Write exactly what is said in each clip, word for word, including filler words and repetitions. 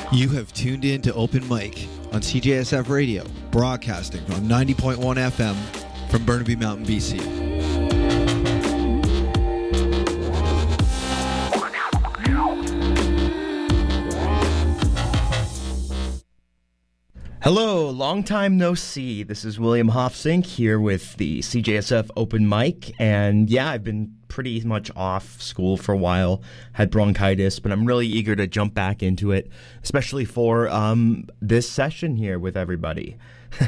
You have tuned in to Open Mic on C J S F Radio, broadcasting on ninety point one F M from Burnaby Mountain, B C. Hello, long time no see. This is William Hofsink here with the C J S F Open Mic, and yeah, I've been pretty much off school for a while, had bronchitis, but I'm really eager to jump back into it, especially for um, this session here with everybody.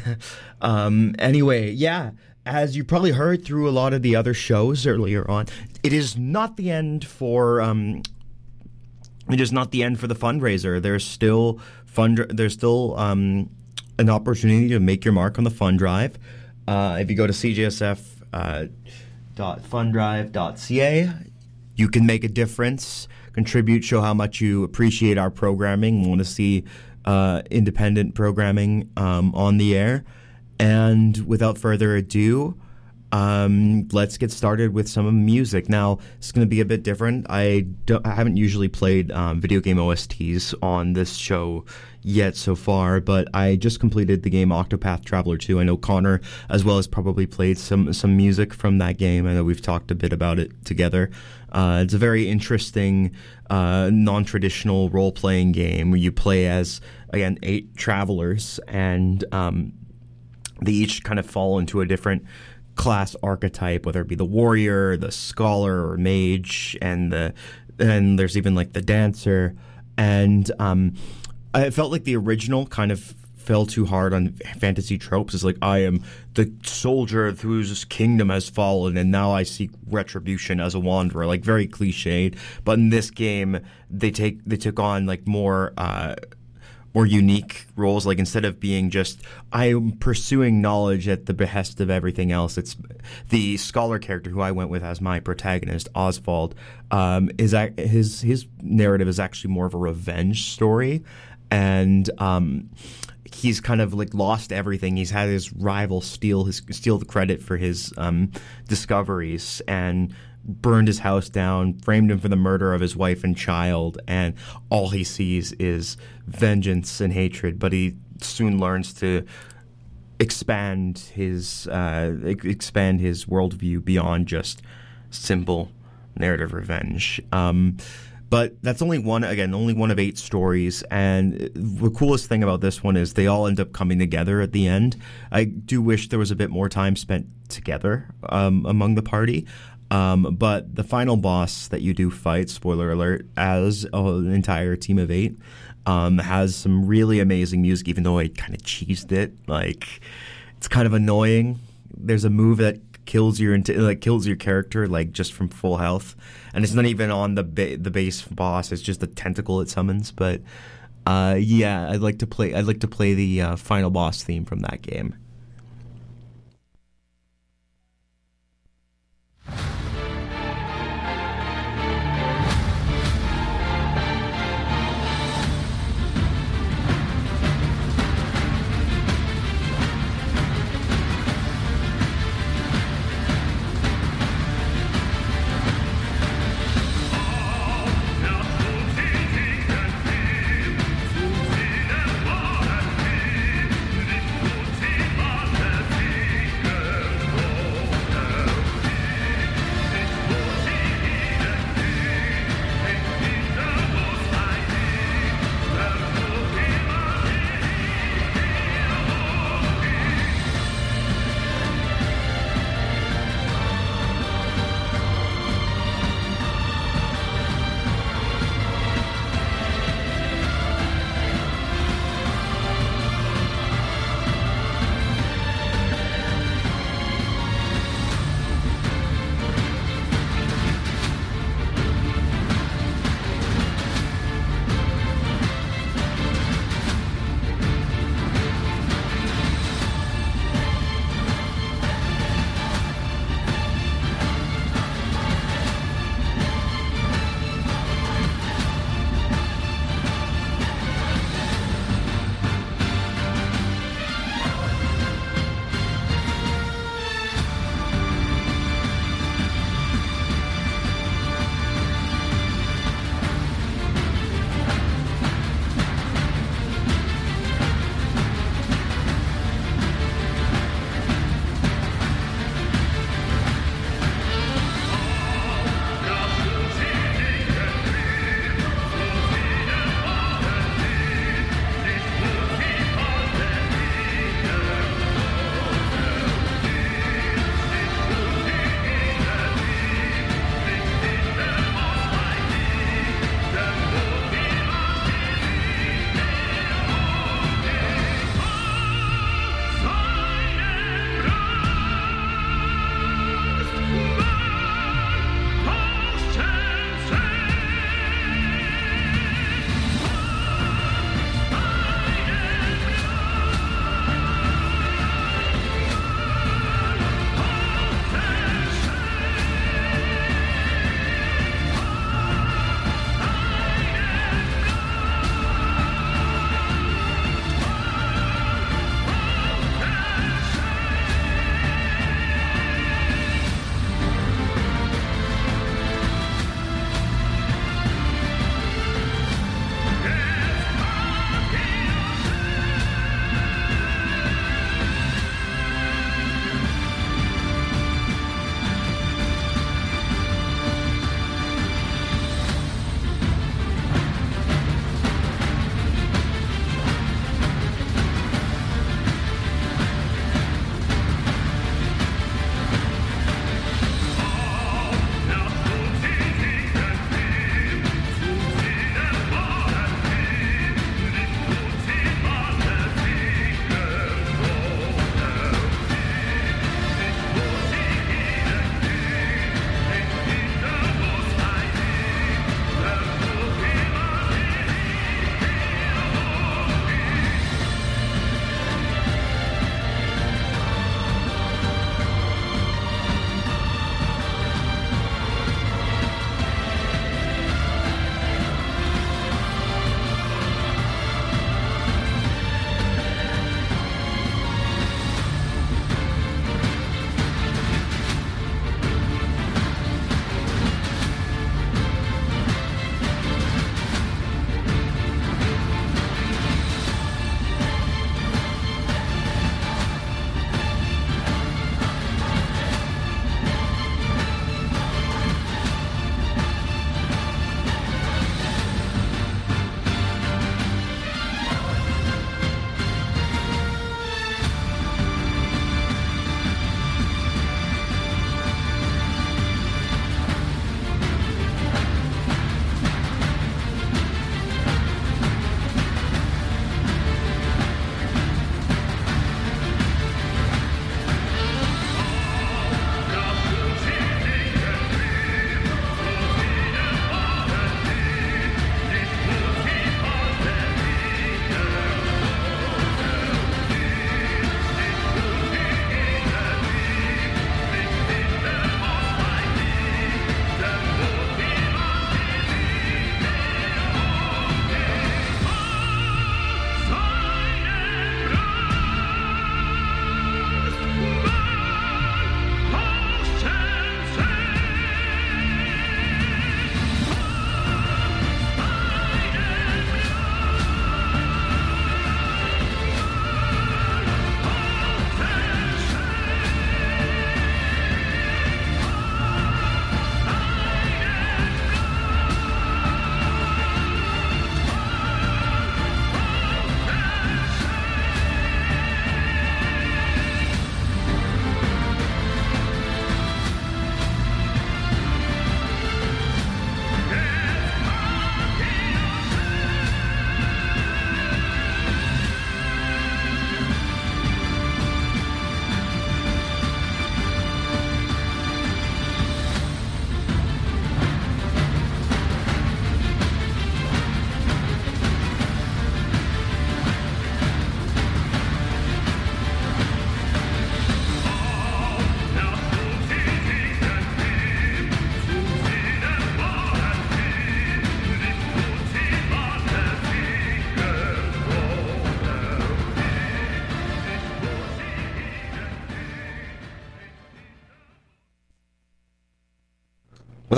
um, anyway, yeah, as you probably heard through a lot of the other shows earlier on, it is not the end for... Um, it is not the end for the fundraiser. There's still fund. There's still um, an opportunity to make your mark on the fund drive. Uh, if you go to c j s f dot fundrive dot c a, you can make a difference, contribute, show how much you appreciate our programming, want to see uh, independent programming um, on the air. And without further ado, Um, let's get started with some music. Now, it's going to be a bit different. I, don't, I haven't usually played um, video game O S Ts on this show yet so far, but I just completed the game Octopath Traveler two. I know Connor, as well, has probably played some, some music from that game. I know we've talked a bit about it together. Uh, it's a very interesting, uh, non-traditional role-playing game where you play as, again, eight travelers, and um, they each kind of fall into a different class archetype, whether it be the warrior, the scholar, or mage, and the and there's even like the dancer. And um, I felt like the original kind of fell too hard on fantasy tropes. It's like, I am the soldier whose kingdom has fallen, and now I seek retribution as a wanderer. Like, very cliched. But in this game, they take they took on like more. Uh, more unique roles. Like, instead of being just, I'm pursuing knowledge at the behest of everything else, it's the scholar character who I went with as my protagonist, Oswald, um, is his his narrative is actually more of a revenge story, and um, he's kind of like lost everything. He's had his rival steal his steal the credit for his um, discoveries, and burned his house down, framed him for the murder of his wife and child, and all he sees is vengeance and hatred. But he soon learns to expand his uh, expand his worldview beyond just simple narrative revenge. Um, but that's only one, again, only one of eight stories, and the coolest thing about this one is they all end up coming together at the end. I do wish there was a bit more time spent together um, among the party. Um, but the final boss that you do fight, spoiler alert, as an entire team of eight, um, has some really amazing music, even though I kind of cheesed it. Like, it's kind of annoying. There's a move that kills your like kills your character like just from full health, and it's not even on the ba- the base boss. It's just a tentacle it summons. But uh, yeah, I'd like to play. I'd like to play the uh, final boss theme from that game. See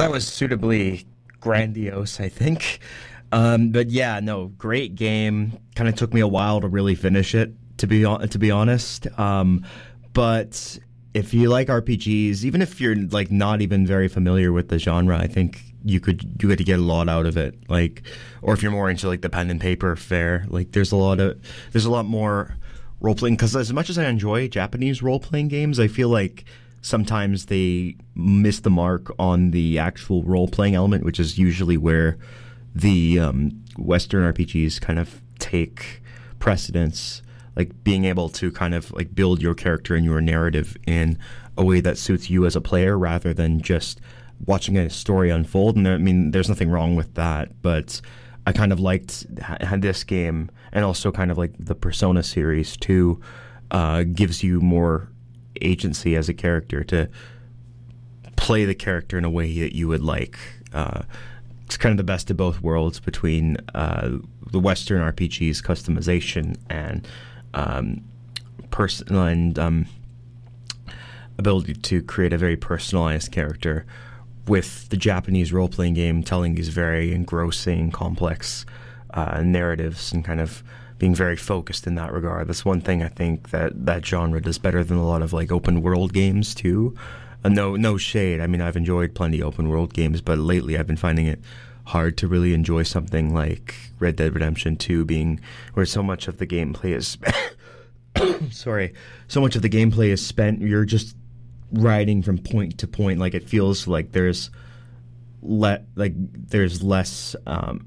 that was suitably grandiose, I think. Um, but yeah, no, great game. Kind of took me a while to really finish it, to be to be honest. Um, but if you like R P Gs, even if you're like not even very familiar with the genre, I think you could you could get a lot out of it. Like, or if you're more into like the pen and paper fare, like there's a lot of there's a lot more role playing. Because as much as I enjoy Japanese role playing games, I feel like sometimes they miss the mark on the actual role playing element, which is usually where the um, Western R P Gs kind of take precedence. Like being able to kind of like build your character and your narrative in a way that suits you as a player rather than just watching a story unfold. And I mean, there's nothing wrong with that, but I kind of liked had this game, and also kind of like the Persona series too, uh, gives you more agency as a character to play the character in a way that you would like. Uh, it's kind of the best of both worlds between uh, the Western R P Gs customization and um, person and um, ability to create a very personalized character, with the Japanese role-playing game telling these very engrossing, complex uh, narratives and kind of being very focused in that regard. That's one thing I think that that genre does better than a lot of like open-world games too. Uh, no, no shade. I mean, I've enjoyed plenty of open-world games, but lately I've been finding it hard to really enjoy something like Red Dead Redemption two, being where so much of the gameplay is sorry, so much of the gameplay is spent. You're just riding from point to point. Like it feels like there's le- like there's less. Um,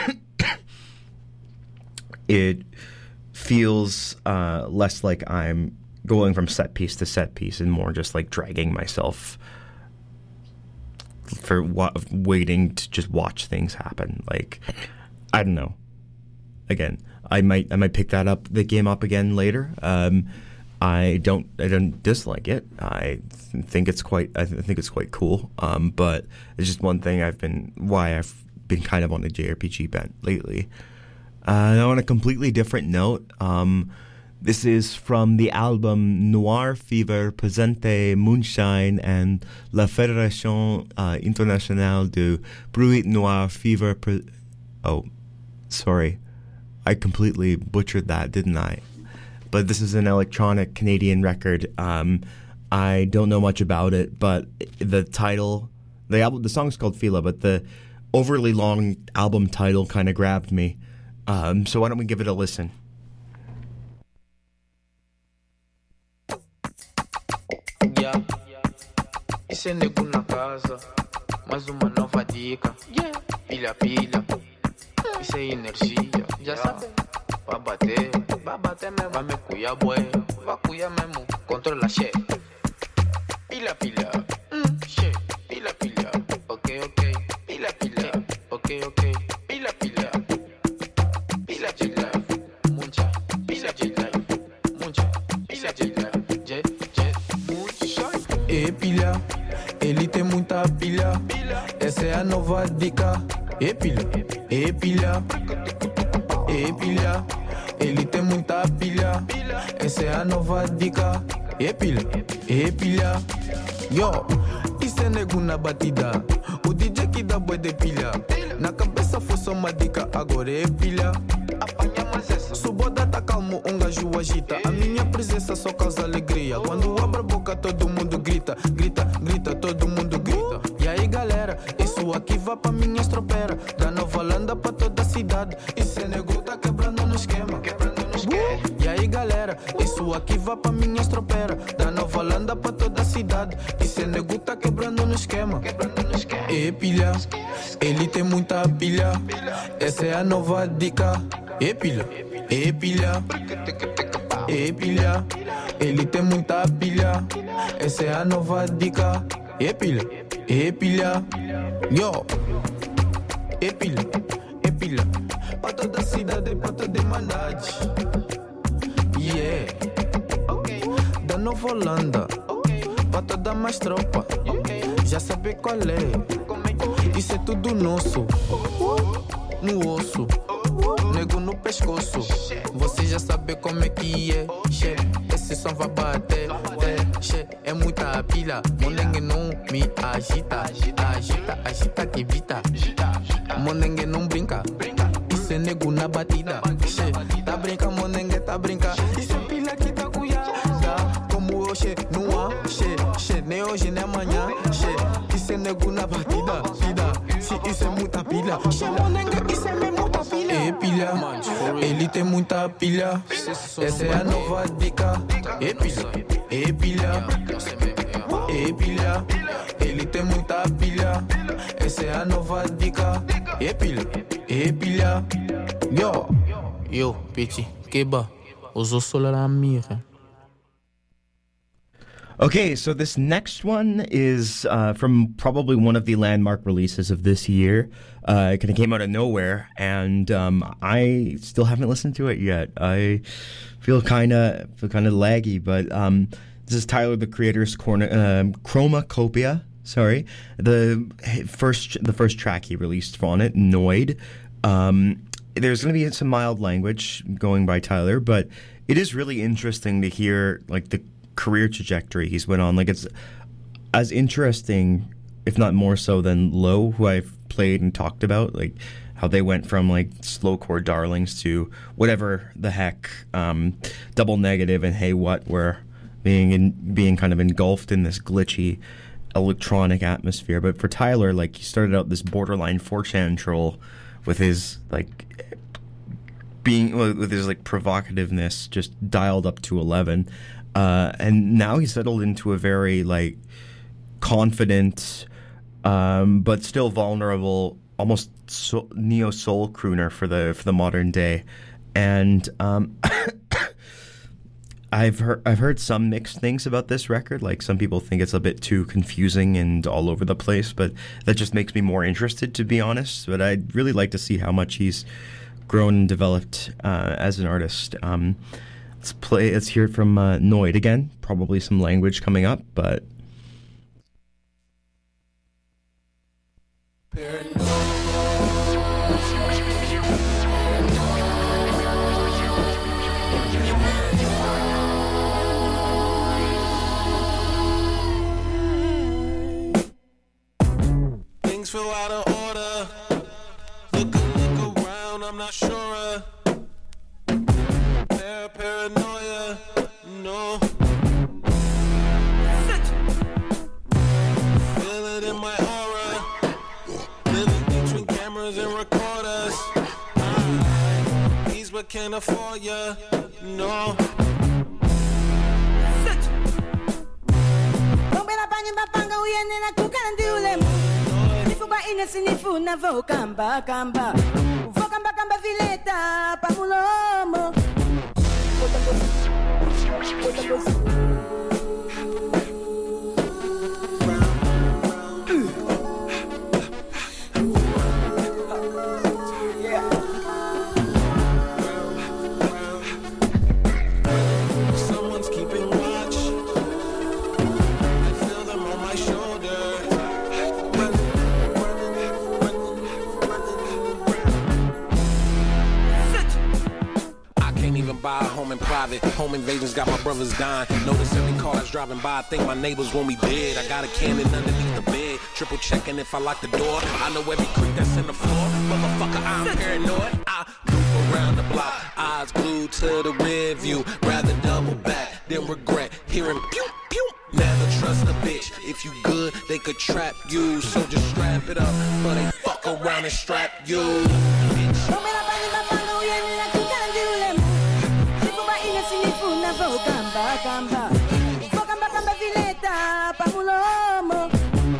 it feels uh, less like I'm going from set piece to set piece, and more just like dragging myself for wa- waiting to just watch things happen. Like, I don't know. Again, I might I might pick that up the game up again later. Um, I don't I don't dislike it. I th- think it's quite I th- think it's quite cool. Um, but it's just one thing I've been why I've been kind of on a J R P G bent lately. Uh, now on a completely different note, um, this is from the album Noir Fever Presente Moonshine and La Fédération uh, Internationale de Bruit Noir Fever. Pre- oh, sorry. I completely butchered that, didn't I? But this is an electronic Canadian record. Um, I don't know much about it, but the title, the album, the song's called Fila, but the overly long album title kind of grabbed me. Um, so why don't we give it a listen? Yeah. Isso é nego na casa, mais uma nova dica. Yeah. Pilha, pilha. Isso é energia. Já sabe. Vai bater, vai bater mesmo. Vai me cuidar, boy. Vai cuidar mesmo. Controla, che. Pilha, pilha. Mm, che. Pilha, pilha. Ok, ok. Pilha, pilha. Ok, ok. Pilha, pilha. Pilha de life. Mucha. Pilha de life. Mucha. Pilha de life. Je, je. Mucha. E pilha. Ele tem muita pilha. Essa é a nova dica. E pilha. E pilha. E pilha, ele tem muita pilha. Essa é a nova dica. E pilha, e pilha. Yo, isso é nego na batida. O D J que dá boi de pilha. Na cabeça foi só uma dica, agora é pilha. Apanha mais essa. Suboda tá calmo, um gajo agita. A minha presença só causa alegria. Quando abre a boca todo mundo grita. Grita, grita, todo mundo grita. E aí galera, isso aqui vai pra minha estropera. Da Nova Holanda pra toda a cidade. Isso é nego tá quebrando no esquema. Quebrando no esquema. E aí galera, isso aqui vai pra minha estropera. Da Nova Holanda pra toda a cidade. Isso é nego tá quebrando no esquema. Quebrando no esquema. E pilha, ele tem muita pilha. Essa é a nova dica. E pilha, e pilha. E pilha, ele tem muita pilha. Essa é a nova dica. E pilha, e pilha. Yo, e pilha, e pilha. Pra toda a cidade, pra toda a humanidade. Yeah, da Nova Holanda. Pra toda mais tropa. Já sabe qual é. Isso é tudo nosso. No osso. Nego no pescoço. Você já sabe como é que é. Che, esse som vai bater. che, é muita pilha. Mondengue não me agita, agita, agita que evita. Mondengue não brinca, isso é nego na batida. Che, tá brinca, mondengue tá brinca. Isso é pilha que tá cuidada. Como hoje, não há, che, che, nem hoje nem amanhã. Che, isso é nego na batida, vida. Se isso é muita pilha, che, mondengue, isso é mesmo muita pilha. É pilha, ele tem muita pilha. Essa é a nova dica. É pilha, é pilha, é pilha. Ele tem muita pilha. Essa é a nova dica. É pilha, é pilha. Yo, yo, Piti, Keba, Ozo Solara Mira. Okay, so this next one is uh, from probably one of the landmark releases of this year. Uh, it kind of came out of nowhere, and um, I still haven't listened to it yet. I feel kind of feel kind of laggy, but um, this is Tyler, the Creator's corner, um, Chromacopia. Sorry, the first the first track he released on it, Noid. Um, there's going to be some mild language going by Tyler, but it is really interesting to hear like the career trajectory he's went on. Like, it's as interesting, if not more so, than Low, who I've played and talked about, like how they went from like slowcore darlings to whatever the heck, um, Double Negative and Hey What were being in, being kind of engulfed in this glitchy electronic atmosphere. But for Tyler, like, he started out this borderline four chan troll with his like being with his like provocativeness just dialed up to eleven. Uh, and now he's settled into a very, like, confident, um, but still vulnerable, almost so, neo-soul crooner for the for the modern day. And um, I've heard I've heard some mixed things about this record. Like, some people think it's a bit too confusing and all over the place, but that just makes me more interested, to be honest. But I'd really like to see how much he's grown and developed uh, as an artist. Um, Let's play. Let's hear it from uh, Noid again. Probably some language coming up, but. Things feel out of order. Look, look around. I'm not sure. Paranoia, no. Feel it in my aura. Living between cameras and recorders. He's what can't afford ya, no. Sinifu na vokamba kamba vokamba kamba vileta pamulomo. Someone's keeping watch. I feel them on my shoulder. Even buy a home in private. Home invasions got my brothers dying. Notice every car that's driving by. I think my neighbors want me dead. I got a cannon underneath the bed. Triple checking if I lock the door. I know every creek that's in the floor. Motherfucker, I'm paranoid. I loop around the block. Eyes glued to the rear view. Rather double back than regret hearing pew pew. Never trust a bitch. If you good, they could trap you. So just strap it up. But they fuck around and strap you. Bitch. Vokamba kamba vokamba kamba vileta pamulomo.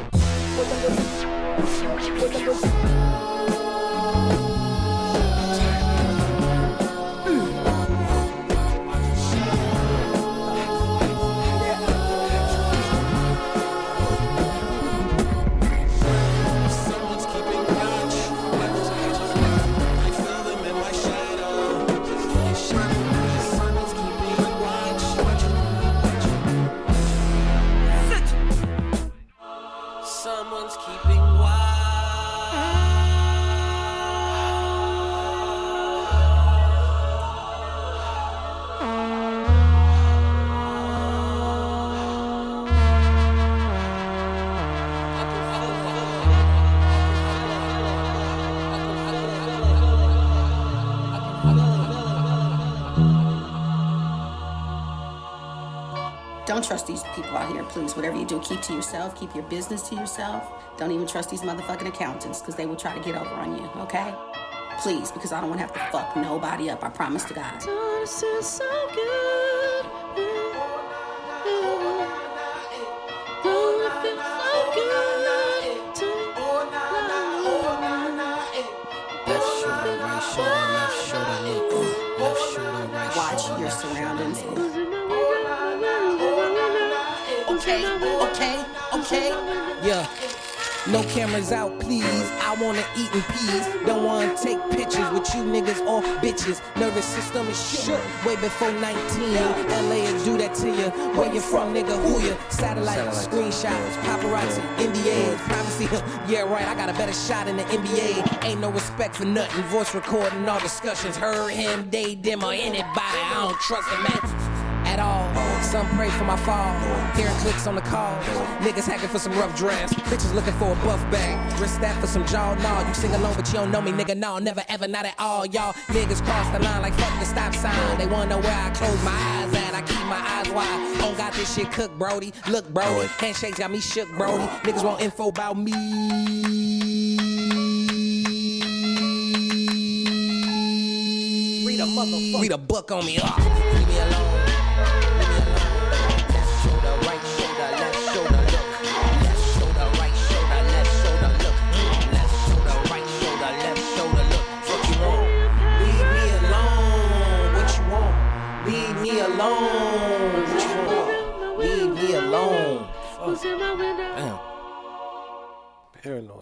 Someone's keeping watch. I feel them in my shadow. Someone's keeping watch. don't trust these people out here, please. Whatever you do, keep to yourself. Keep your business to yourself. Don't even trust these motherfucking accountants because they will try to get over on you, okay? Please, because I don't want to have to fuck nobody up. I promise to God. This is so good. Don't it feel so good? Left shoulder, right shoulder, left shoulder, look. Left shoulder, right shoulder. Watch your surroundings. Okay, okay, okay. Yeah. No cameras out, please. I wanna eat in peace. Don't wanna take pictures with you niggas or bitches. Nervous system is shook way before nineteen. L A will do that to you. Where you from, nigga? Who you? Satellite, screenshots, paparazzi, N B As, privacy. Yeah, right. I got a better shot in the N B A. Ain't no respect for nothing. Voice recording all discussions. Heard him, they, them, or anybody. I don't trust them, man. At all. Some pray for my fall. Hearing clicks on the calls. Niggas hacking for some rough drafts. Bitches looking for a buff bag. Wrist that for some jaw. Nah, you sing along, but you don't know me, nigga. No, never ever, not at all. Y'all niggas cross the line like fuck the stop sign. They wanna know where I close my eyes at. I keep my eyes wide. Don't got this shit cooked, Brody. Look, Brody. Handshakes got me shook, Brody. Niggas want info about me. Read a motherfucker. Read a book on me. Oh, leave me alone. Alone. What you want? Leave me alone. Fuck. Damn. Paranoid.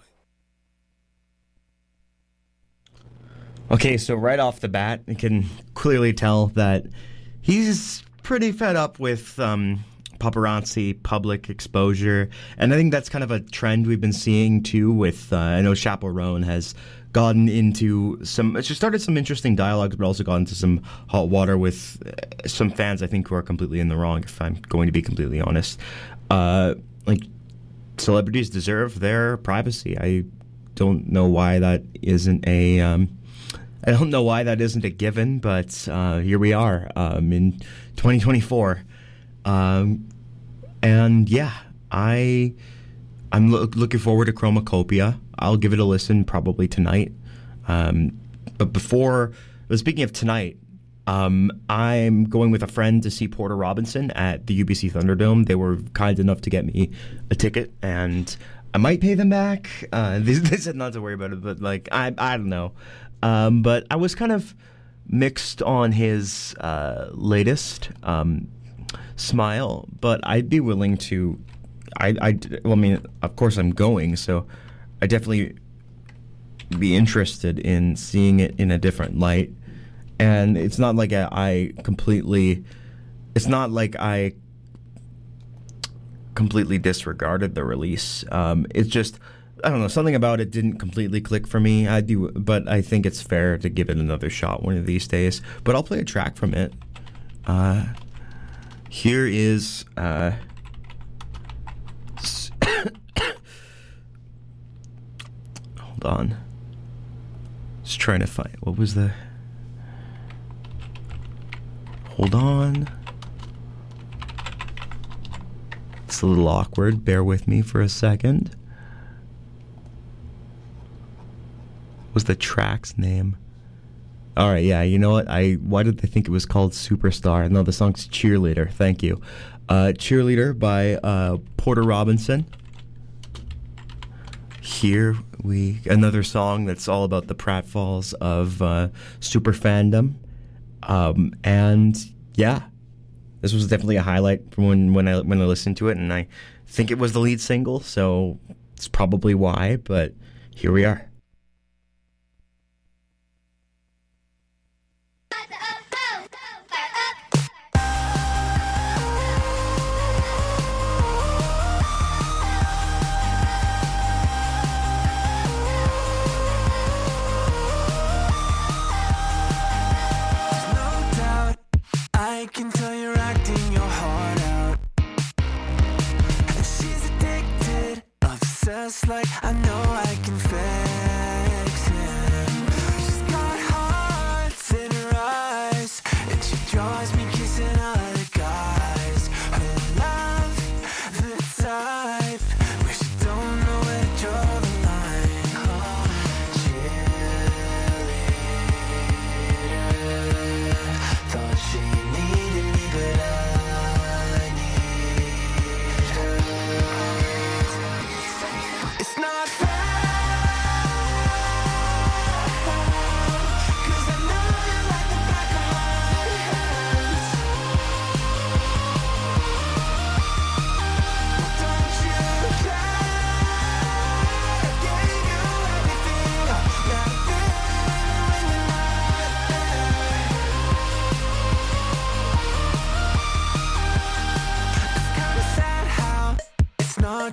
Okay, so right off the bat, you can clearly tell that he's pretty fed up with um, paparazzi, public exposure, and I think that's kind of a trend we've been seeing too. With uh, I know Chappell Roan has gotten into some, she started some interesting dialogues, but also got into some hot water with some fans, I think, who are completely in the wrong, if I'm going to be completely honest. Uh, like, celebrities deserve their privacy. I don't know why that isn't a, um, I don't know why that isn't a given, but uh, here we are um, in twenty twenty-four. Um, and yeah, I... I'm lo- looking forward to Chromacopia. I'll give it a listen probably tonight. Um, but before, well, speaking of tonight, um, I'm going with a friend to see Porter Robinson at the U B C Thunderdome. They were kind enough to get me a ticket, and I might pay them back. Uh, they, they said not to worry about it, but like I, I don't know. Um, but I was kind of mixed on his uh, latest um, Smile, but I'd be willing to. I, I, well, I mean, of course I'm going, so I definitely be interested in seeing it in a different light. And it's not like I, I completely, it's not like I completely disregarded the release. Um, it's just, I don't know, something about it didn't completely click for me. I do, but I think it's fair to give it another shot one of these days. But I'll play a track from it. Uh, here is... Uh, Hold on. Just trying to find... What was the... Hold on. It's a little awkward. Bear with me for a second. What was the track's name? All right, yeah, you know what? I Why did they think it was called Superstar? No, the song's Cheerleader. Thank you. Uh, Cheerleader by uh, Porter Robinson. Here we another song that's all about the pratfalls of uh, super fandom, um, and yeah, this was definitely a highlight from when when I when I listened to it, and I think it was the lead single, so it's probably why. But here we are. I can tell you're acting your heart out. And she's addicted, obsessed, like I know I can fix it. She's got hearts in her eyes, and she draws me kissing other guys. Her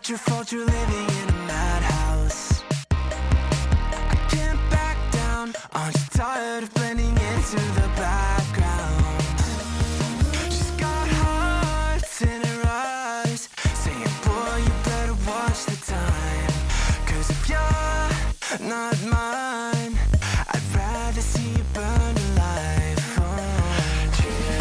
not your fault you're living in a madhouse. I can't back down, aren't you tired of blending into the background? She's got hearts in her eyes, saying, boy, you better watch the time. Cause if you're not mine, I'd rather see you burn alive. Oh,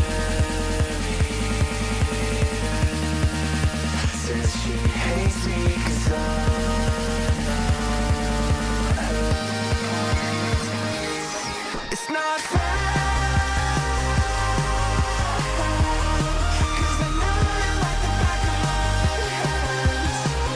says she hates me cause I'm not her. It's not fair, cause I know you like the back of my hands.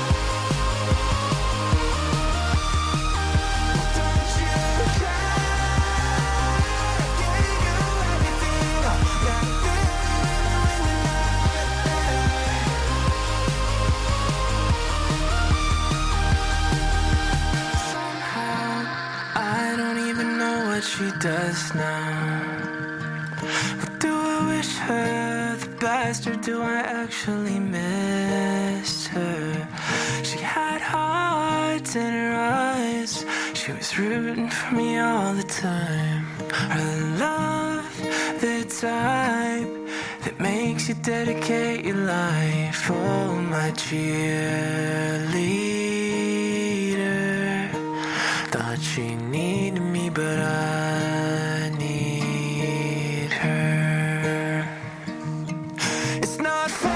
Don't you care? I gave you everything that I've been when you're not there. Somehow, I don't even know what she does now. But do I wish her the best, or do I actually miss her? She had hearts in her eyes, she was rooting for me all the time. Her love, the type that makes you dedicate your life. Oh, my cheerleader. Thought she needed me, but I need her. It's not fair,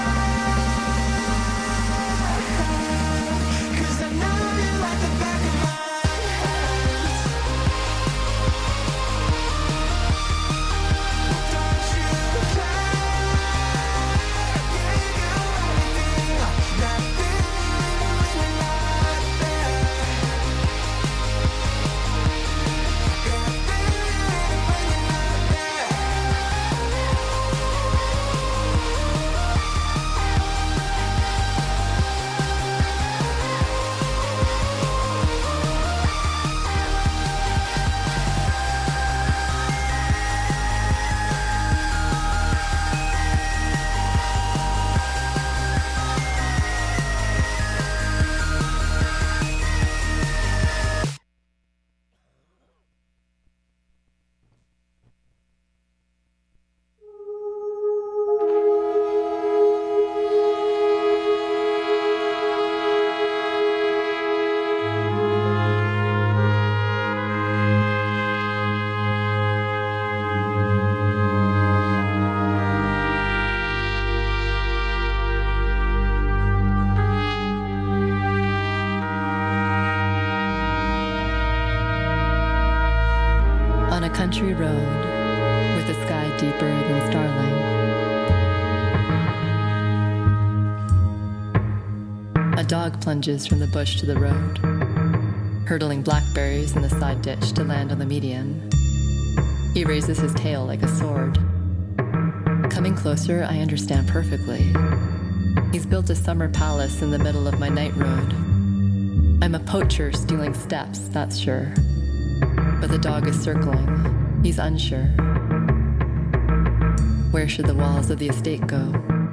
cause I know you like the back of my hands. Don't you care? I gave you everything that I've been when you're not there. Yeah, I've been when you're not there. On a country road with a sky deeper than starlight, a dog plunges from the bush to the road, hurdling blackberries in the side ditch to land on the median. He raises his tail like a sword. Coming closer, I understand perfectly. He's built a summer palace in the middle of my night road. I'm a poacher stealing steps, that's sure. But the dog is circling. He's unsure. Where should the walls of the estate go?